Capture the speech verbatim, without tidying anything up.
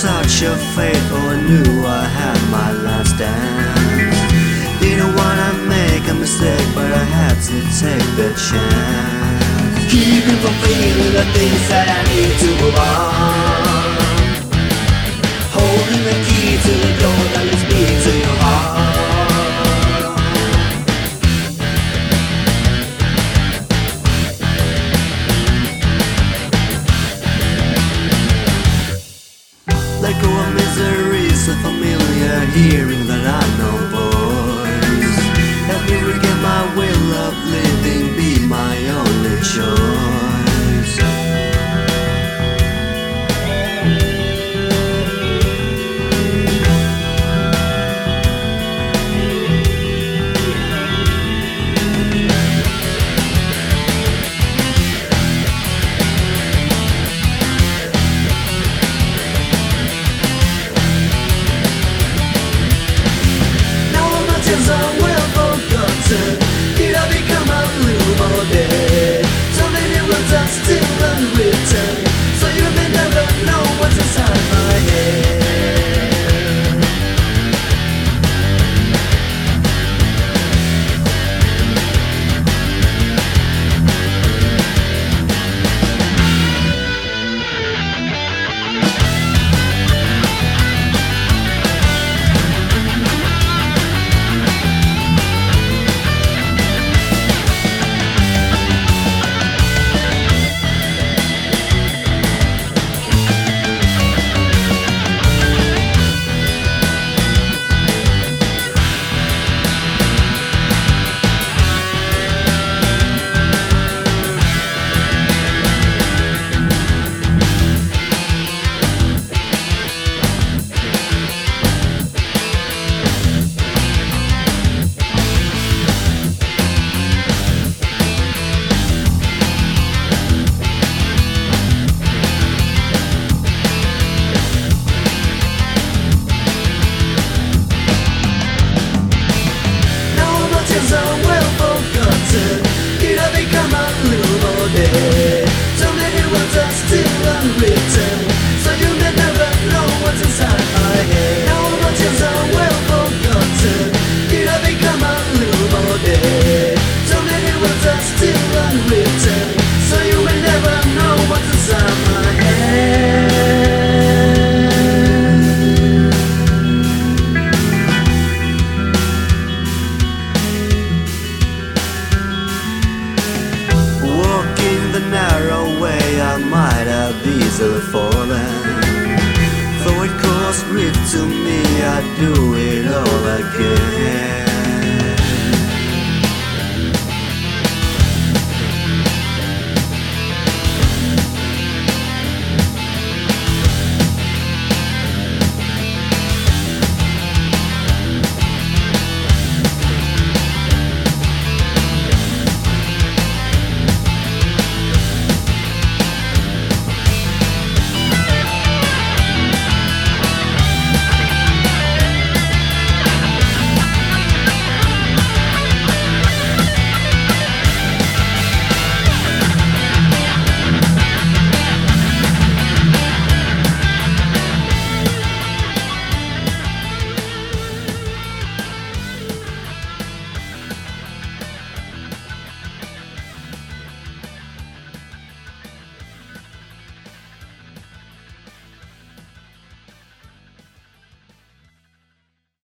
touch of fate, oh I knew I had my last dance. Didn't wanna make a mistake, but I had to take the chance. Keeping from feeling the things that I need to move on. Holding the key to the door that leads me to your heart. Let go of misery, so familiar, hearing that unknown voice. Help me regain my will of living, be my only choice. Did I become a little more dead? So many words are still unwritten, so you may never know what's inside my head. Did I become a little more dead? So many words are still unwritten, so you may never know what's inside my head. Now all my tears are well forgotten. Did I become a little more dead? So many words are still unwritten, so you may never know what's inside my head. Narrow way I might have easily fallen. Though it caused grief to me, I'd do it all again.